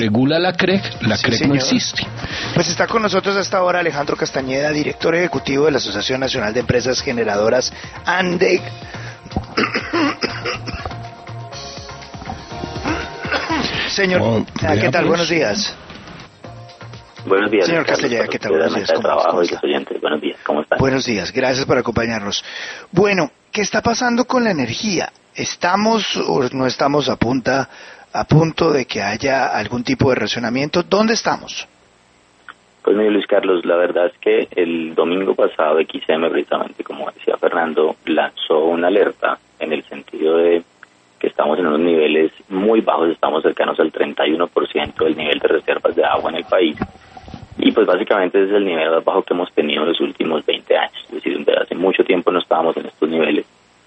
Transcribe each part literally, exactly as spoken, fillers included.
regula la C R E C, la Sí, C R E C señor. no existe. Pues está con nosotros hasta ahora Alejandro Castañeda, director ejecutivo de la Asociación Nacional de Empresas Generadoras ANDE. Señor, Oh, ah, ¿qué vea, tal? pues. Buenos días. Buenos días, Señor Carlos, Castellera, para ¿qué tal? usted, Buenos la días, mesa de ¿cómo- trabajo cómo y está? los oyentes. Buenos días, ¿cómo están? Buenos días, gracias por acompañarnos. Bueno, ¿qué está pasando con la energía? ¿Estamos o no estamos a, punta, a punto de que haya algún tipo de racionamiento? ¿Dónde estamos? Pues mire, Luis Carlos, la verdad es que el domingo pasado X M, precisamente como decía Fernando, lanzó una alerta en el sentido de que estamos en unos niveles muy bajos, estamos cercanos al treinta y uno por ciento del nivel de reservas de agua en el país. Y pues básicamente es el nivel más bajo que hemos tenido en los últimos veinte años, es decir, desde hace mucho tiempo no estábamos en estos niveles.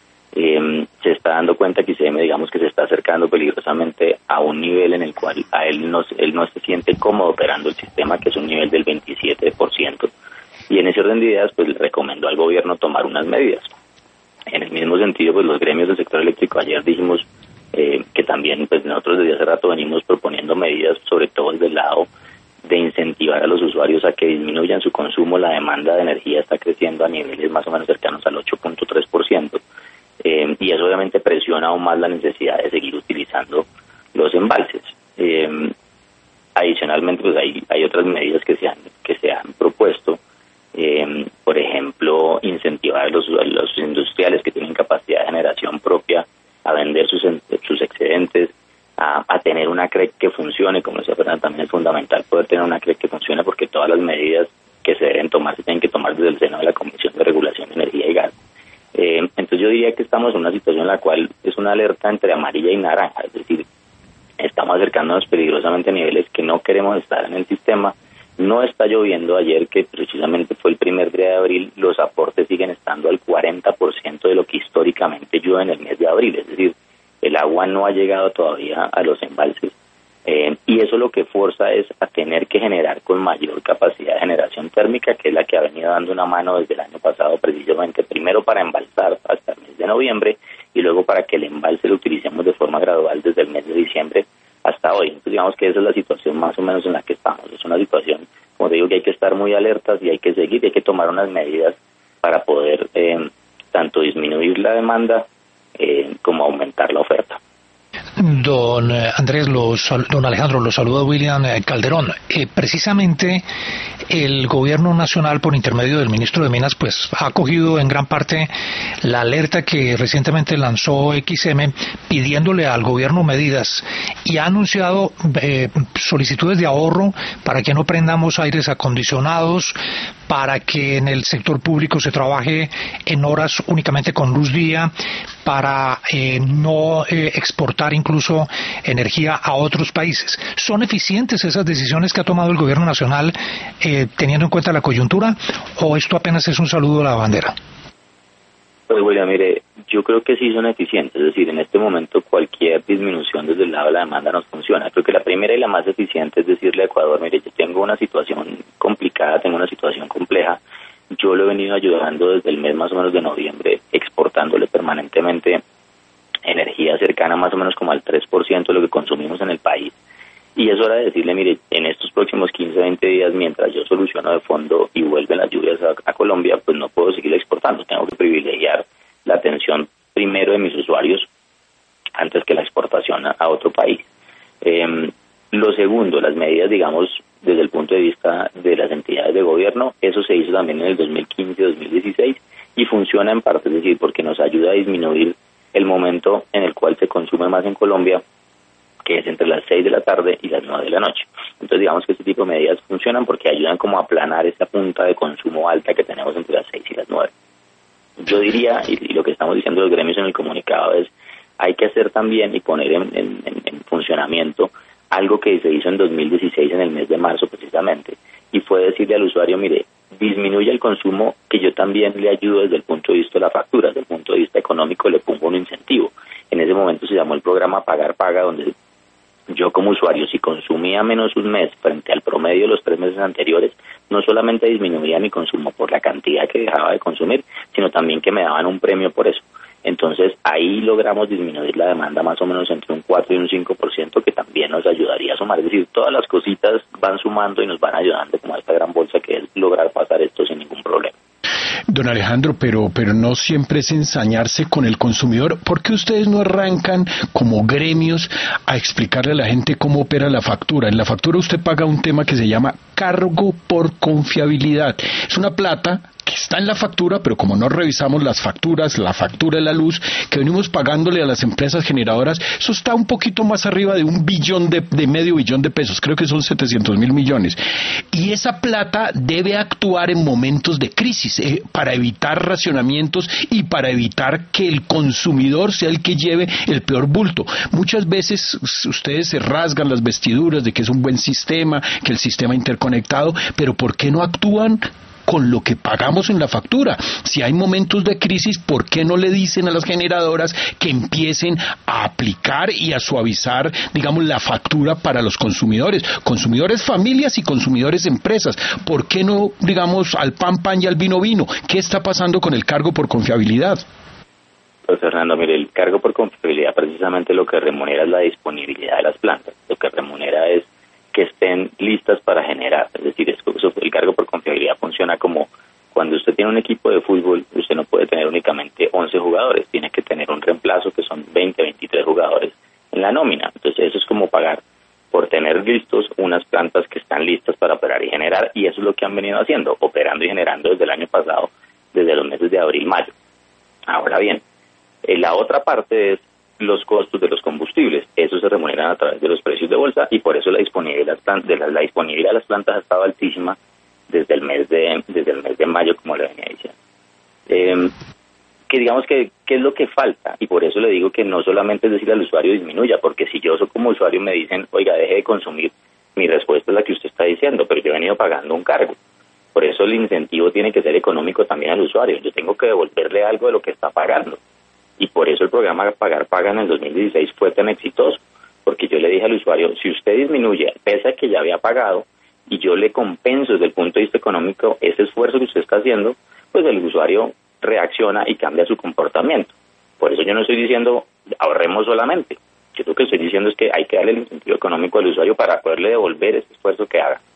Eh, se está dando cuenta que I C M, digamos que se está acercando peligrosamente a un nivel en el cual a él no, él no se siente cómodo operando el sistema, que es un nivel del veintisiete por ciento. Y en ese orden de ideas, pues le recomendó al gobierno tomar unas medidas. En el mismo sentido, pues los gremios del sector eléctrico ayer dijimos eh, que también, pues nosotros desde hace rato venimos proponiendo medidas, sobre todo desde el lado de incentivar a los usuarios a que disminuyan su consumo. La demanda de energía está creciendo a niveles más o menos cercanos al ocho punto tres por ciento. Eh, y eso obviamente presiona aún más la necesidad de seguir utilizando los embalses. Eh, adicionalmente, pues hay, hay otras medidas que se han, que se han propuesto, eh, por ejemplo, incentivar a los, a los industriales que tienen capacidad de generación propia a vender sus, sus excedentes, a, a tener una C R E C que funcione. Como decía Fernanda, también es fundamental poder tener una C R E C que funcione, porque todas las medidas que se deben tomar se tienen que tomar desde el seno de la Comisión de Regulación de Energía y Gas. Eh, entonces yo diría que estamos en una situación en la cual es una alerta entre amarilla y naranja, es decir, estamos acercándonos peligrosamente a niveles que no queremos estar en el sistema. No está lloviendo. Ayer, que precisamente fue el primer día de abril, los aportes siguen estando al cuarenta por ciento de lo que históricamente llueve en el mes de abril, es decir, el agua no ha llegado todavía a los embalses. Eh, y eso lo que forza es a tener que generar con mayor capacidad de generación térmica, que es la que ha venido dando una mano desde el año pasado, precisamente primero para embalsar hasta el mes de noviembre y luego para que el embalse lo utilicemos de forma gradual desde el mes de diciembre hasta hoy. Entonces digamos que esa es la situación más o menos en la que estamos. Es una situación, como te digo, que hay que estar muy alertas y hay que seguir, y hay que tomar unas medidas para poder eh, tanto disminuir la demanda eh, como aumentar la oferta. Don Andrés, los, don Alejandro, los saluda William Calderón. Eh, precisamente el gobierno nacional, por intermedio del ministro de Minas, pues ha acogido en gran parte la alerta que recientemente lanzó X M pidiéndole al gobierno medidas, y ha anunciado eh, solicitudes de ahorro para que no prendamos aires acondicionados, para que en el sector público se trabaje en horas únicamente con luz día, para eh, no eh, exportar incluso energía a otros países. ¿Son eficientes esas decisiones que ha tomado el gobierno nacional eh, teniendo en cuenta la coyuntura, o esto apenas es un saludo a la bandera? Pues William, mire, yo creo que sí son eficientes, es decir, en este momento cualquier disminución desde el lado de la demanda nos funciona. Creo que la primera y la más eficiente es decirle a Ecuador: mire, yo tengo una situación complicada, tengo una situación compleja, yo lo he venido ayudando desde el mes más o menos de noviembre, exportándole permanentemente energía cercana más o menos como al tres por ciento de lo que consumimos en el país. Y es hora de decirle: mire, en estos próximos quince, veinte días, mientras yo soluciono de fondo y vuelven las lluvias a, a Colombia, pues no puedo seguir exportando. Tengo que privilegiar la atención primero de mis usuarios antes que la exportación a, a otro país. Eh, lo segundo, las medidas, digamos, desde el punto de vista de las entidades de gobierno, eso se hizo también en el dos mil quince, dos mil dieciséis, y funciona en parte, es decir, porque nos ayuda a disminuir el momento en el cual se consume más en Colombia, que es entre las seis de la tarde y las nueve de la noche. Entonces digamos que este tipo de medidas funcionan porque ayudan como a aplanar esa punta de consumo alta que tenemos entre las seis y las nueve. Yo diría, y, y lo que estamos diciendo los gremios en el comunicado es, hay que hacer también y poner en, en, en funcionamiento algo que se hizo en dos mil dieciséis, en el mes de marzo precisamente, y fue decirle al usuario: mire, disminuye el consumo, que yo también le ayudo desde el punto de vista de la factura, desde el punto de vista económico le pongo un incentivo. En ese momento se llamó el programa Pagar Paga, donde yo como usuario, si consumía menos un mes frente al promedio de los tres meses anteriores, no solamente disminuía mi consumo por la cantidad que dejaba de consumir, sino también que me daban un premio por eso. Entonces ahí logramos disminuir la demanda más o menos entre un cuatro y un cinco por ciento, que también nos ayudaría a sumar. Es decir, todas las cositas van sumando y nos van ayudando como a esta gran bolsa que es lograr pasar esto sin ningún problema. Don Alejandro, pero pero no siempre es ensañarse con el consumidor. ¿Por qué ustedes no arrancan como gremios a explicarle a la gente cómo opera la factura? En la factura usted paga un tema que se llama cargo por confiabilidad. Es una plata que está en la factura, pero como no revisamos las facturas, la factura de la luz, que venimos pagándole a las empresas generadoras, eso está un poquito más arriba de un billón de, de medio billón de pesos, creo que son setecientos mil millones. Y esa plata debe actuar en momentos de crisis, eh, para evitar racionamientos y para evitar que el consumidor sea el que lleve el peor bulto. Muchas veces ustedes se rasgan las vestiduras de que es un buen sistema, que el sistema interconectado, pero ¿por qué no actúan con lo que pagamos en la factura? Si hay momentos de crisis, ¿por qué no le dicen a las generadoras que empiecen a aplicar y a suavizar, digamos, la factura para los consumidores? Consumidores familias y consumidores empresas. ¿Por qué no, digamos, al pan pan y al vino vino? ¿Qué está pasando con el cargo por confiabilidad? Pues Fernando, mire, el cargo por confiabilidad precisamente lo que remunera es la disponibilidad de las plantas. Lo que remunera es que estén listas para generar. Es decir, es, el cargo por confiabilidad funciona como cuando usted tiene un equipo de fútbol, usted no puede tener únicamente once jugadores, tiene que tener un reemplazo que son veinte, veintitrés jugadores en la nómina. Entonces eso es como pagar por tener listos unas plantas que están listas para operar y generar, y eso es lo que han venido haciendo, operando y generando desde el año pasado, desde los meses de abril, mayo. Ahora bien, eh, la otra parte es los costos de los combustibles. Eso se remuneran a través de los precios de bolsa, y por eso la disponibilidad de las plantas, de la, la disponibilidad de las plantas ha estado altísima desde el mes de desde el mes de mayo, como le venía diciendo. Eh, que digamos que qué es lo que falta, y por eso le digo que no solamente es decir al usuario disminuya, porque si yo soy como usuario me dicen, oiga, deje de consumir, mi respuesta es la que usted está diciendo, pero yo he venido pagando un cargo. Por eso el incentivo tiene que ser económico también al usuario. Yo tengo que devolverle algo de lo que está pagando. Y por eso el programa Pagar Paga en el dos mil dieciséis fue tan exitoso, porque yo le dije al usuario, si usted disminuye, pese a que ya había pagado, y yo le compenso desde el punto de vista económico ese esfuerzo que usted está haciendo, pues el usuario reacciona y cambia su comportamiento. Por eso yo no estoy diciendo ahorremos solamente. Yo lo que estoy diciendo es que hay que darle el incentivo económico al usuario para poderle devolver ese esfuerzo que haga.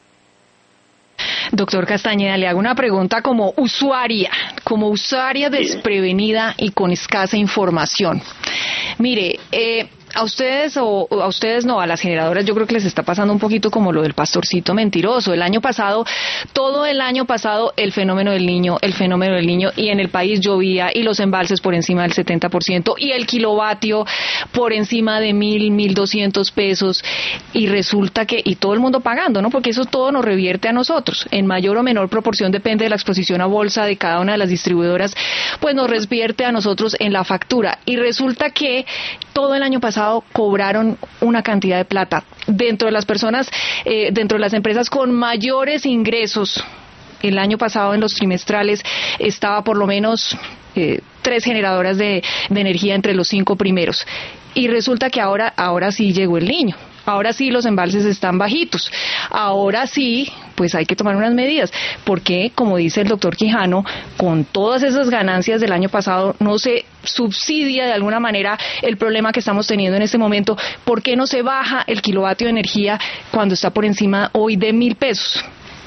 Doctor Castañeda, le hago una pregunta como usuaria, como usuaria desprevenida y con escasa información. Mire, eh, a ustedes o a ustedes no, a las generadoras yo creo que les está pasando un poquito como lo del pastorcito mentiroso. El año pasado, todo el año pasado, el fenómeno del niño, el fenómeno del niño, y en el país llovía y los embalses por encima del setenta por ciento y el kilovatio por encima de mil, mil doscientos pesos, y resulta que, y todo el mundo pagando, ¿no? Porque eso todo nos revierte a nosotros, en mayor o menor proporción, depende de la exposición a bolsa de cada una de las distribuidoras, pues nos revierte a nosotros en la factura, y resulta que todo el año pasado cobraron una cantidad de plata dentro de las personas, eh, dentro de las empresas con mayores ingresos. El año pasado en los trimestrales estaba por lo menos eh, tres generadoras de, de energía entre los cinco primeros, y resulta que ahora, ahora sí llegó el niño. Ahora sí los embalses están bajitos. Ahora sí, pues hay que tomar unas medidas. Porque, como dice el doctor Quijano, con todas esas ganancias del año pasado no se subsidia de alguna manera el problema que estamos teniendo en este momento. ¿Por qué no se baja el kilovatio de energía cuando está por encima hoy de mil pesos?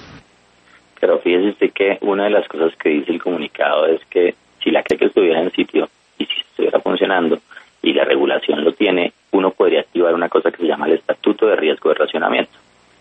Pero fíjese usted que una de las cosas que dice el comunicado es que si la C R E C estuviera en sitio y si estuviera funcionando y la regulación lo tiene, uno podría activar una cosa que se llama el Estatuto de Riesgo de Racionamiento.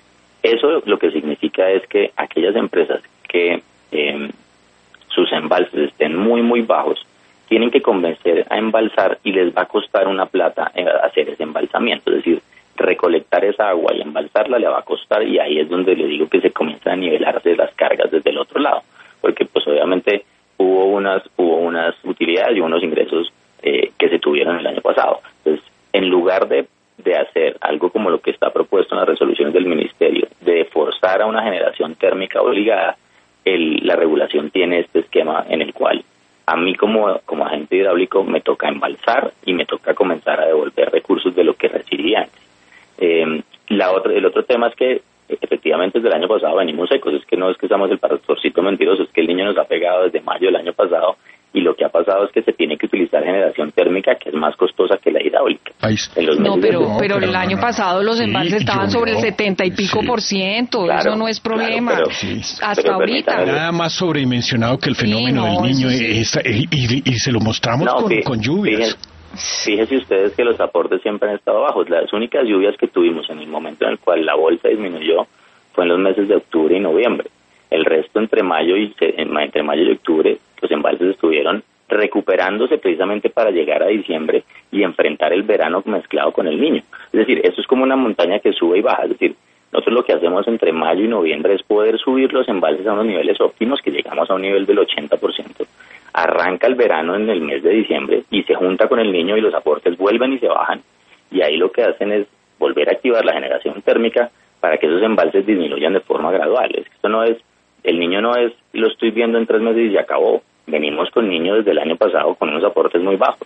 Eso lo que significa es que aquellas empresas que eh, sus embalses estén muy, muy bajos, tienen que convencer a embalsar y les va a costar una plata hacer ese embalsamiento. Es decir, recolectar esa agua y embalsarla le va a costar, y ahí es donde le digo que se comienzan a nivelarse las cargas desde el otro lado. Porque pues obviamente hubo unas, hubo unas utilidades y unos ingresos Eh, que se tuvieron el año pasado. Entonces, en lugar de, de hacer algo como lo que está propuesto en las resoluciones del Ministerio, de forzar a una generación térmica obligada, el, la regulación tiene este esquema en el cual a mí como, como agente hidráulico me toca embalsar y me toca comenzar a devolver recursos de lo que recibí antes. Eh, la otra, el otro tema es que efectivamente desde el año pasado venimos secos. Es que no es que estamos el pastorcito mentiroso, es que el niño nos ha pegado desde mayo del año pasado, y lo que ha pasado es que se tiene que utilizar generación térmica, que es más costosa que la hidráulica. En los no, pero, de... pero el año pasado los embalses sí, estaban yo, sobre el setenta y pico sí. por ciento, claro, eso no es problema. Claro, pero, sí. Hasta pero ahorita. Nada más sobredimensionado que el fenómeno sí, no, del niño sí. es, y, y, y se lo mostramos no, con, fíjese, con lluvias. Fíjense, fíjense ustedes que los aportes siempre han estado bajos. Las únicas lluvias que tuvimos en el momento en el cual la bolsa disminuyó fue en los meses de octubre y noviembre. El resto entre mayo y entre mayo y octubre los embalses estuvieron recuperándose precisamente para llegar a diciembre y enfrentar el verano mezclado con el Niño. Es decir, esto es como una montaña que sube y baja. Es decir, nosotros lo que hacemos entre mayo y noviembre es poder subir los embalses a unos niveles óptimos, que llegamos a un nivel del ochenta por ciento. Arranca el verano en el mes de diciembre y se junta con el Niño y los aportes vuelven y se bajan. Y ahí lo que hacen es volver a activar la generación térmica para que esos embalses disminuyan de forma gradual. Esto no es, el Niño no es, lo estoy viendo en tres meses y se acabó. Venimos con Niño desde el año pasado con unos aportes muy bajos.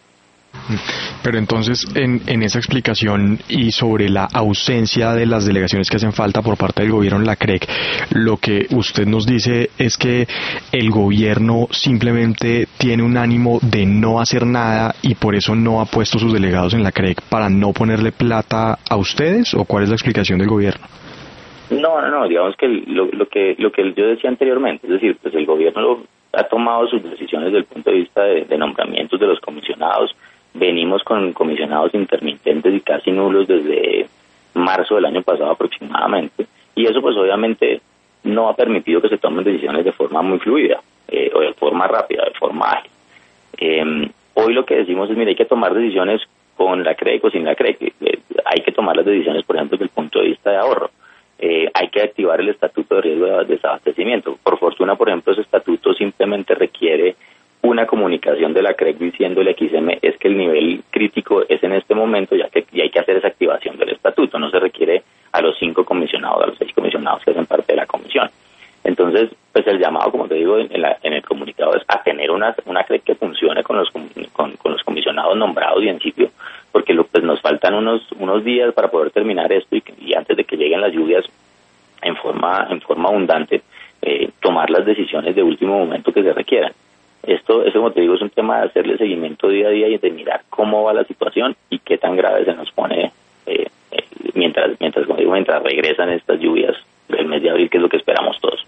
Pero entonces, en, en esa explicación y sobre la ausencia de las delegaciones que hacen falta por parte del gobierno en la C R E C, lo que usted nos dice es que el gobierno simplemente tiene un ánimo de no hacer nada y por eso no ha puesto sus delegados en la C R E C para no ponerle plata a ustedes, ¿o cuál es la explicación del gobierno? No, no, no, digamos que lo, lo que lo que yo decía anteriormente, es decir, pues el gobierno lo, ha tomado sus decisiones desde el punto de vista de, de nombramientos de los comisionados. Venimos con comisionados intermitentes y casi nulos desde marzo del año pasado aproximadamente, y eso pues obviamente no ha permitido que se tomen decisiones de forma muy fluida, eh, o de forma rápida, de forma ágil. Eh, hoy lo que decimos es, mira, hay que tomar decisiones con la C R E C o sin la C R E C, eh, hay que tomar las decisiones, por ejemplo, desde el punto de vista de ahorro. Eh, hay que activar el estatuto de riesgo de desabastecimiento. Por fortuna, por ejemplo, ese estatuto simplemente requiere una comunicación de la C R E C diciéndole a X M es que el nivel crítico es en este momento, ya que y hay que hacer esa activación del estatuto. No se requiere a los cinco comisionados, a los seis comisionados que hacen parte de la comisión. Entonces, pues el llamado, como te digo, en, la, en el comunicado es a tener una, una C R E C que funcione con los con, con los comisionados nombrados y en sitio, porque lo, pues nos faltan unos unos días para poder terminar esto y, y antes de que lleguen las lluvias en forma en forma abundante, eh, tomar las decisiones de último momento que se requieran. Esto, eso como te digo, es un tema de hacerle seguimiento día a día y de mirar cómo va la situación y qué tan grave se nos pone eh, eh, mientras, mientras, como digo, mientras regresan estas lluvias del mes de abril, que es lo que esperamos todos.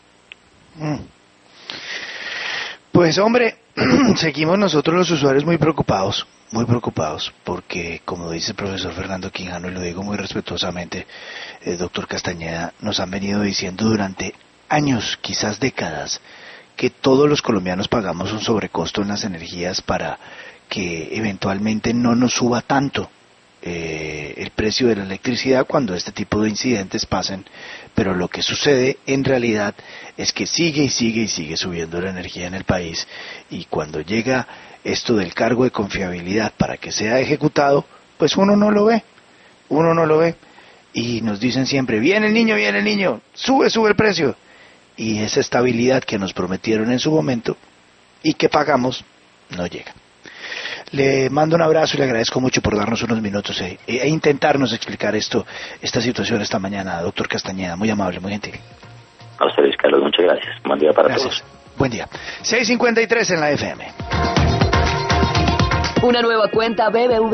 Pues hombre, seguimos nosotros los usuarios muy preocupados, muy preocupados, porque como dice el profesor Fernando Quijano, y lo digo muy respetuosamente, el doctor Castañeda, nos han venido diciendo durante años, quizás décadas, que todos los colombianos pagamos un sobrecosto en las energías para que eventualmente no nos suba tanto eh, el precio de la electricidad cuando este tipo de incidentes pasen, pero lo que sucede en realidad es que sigue y sigue y sigue subiendo la energía en el país, y cuando llega esto del cargo de confiabilidad para que sea ejecutado, pues uno no lo ve, uno no lo ve, y nos dicen siempre, viene el niño, viene el niño, sube, sube el precio. Y esa estabilidad que nos prometieron en su momento y que pagamos, no llega. Le mando un abrazo y le agradezco mucho por darnos unos minutos e, e intentarnos explicar esto, esta situación esta mañana, doctor Castañeda. Muy amable, muy gentil. A usted, Luis Carlos, muchas gracias. Buen día para gracias. Todos. Buen día. seis cincuenta y tres en la F M. Una nueva cuenta B B V